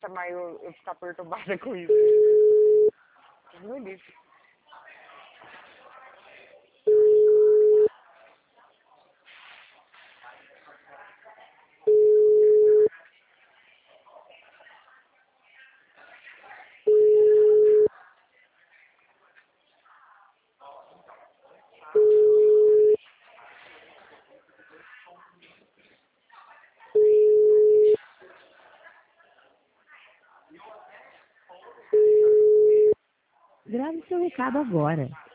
chamar eu ficar perturbada com isso. Não disse. Grave seu recado agora.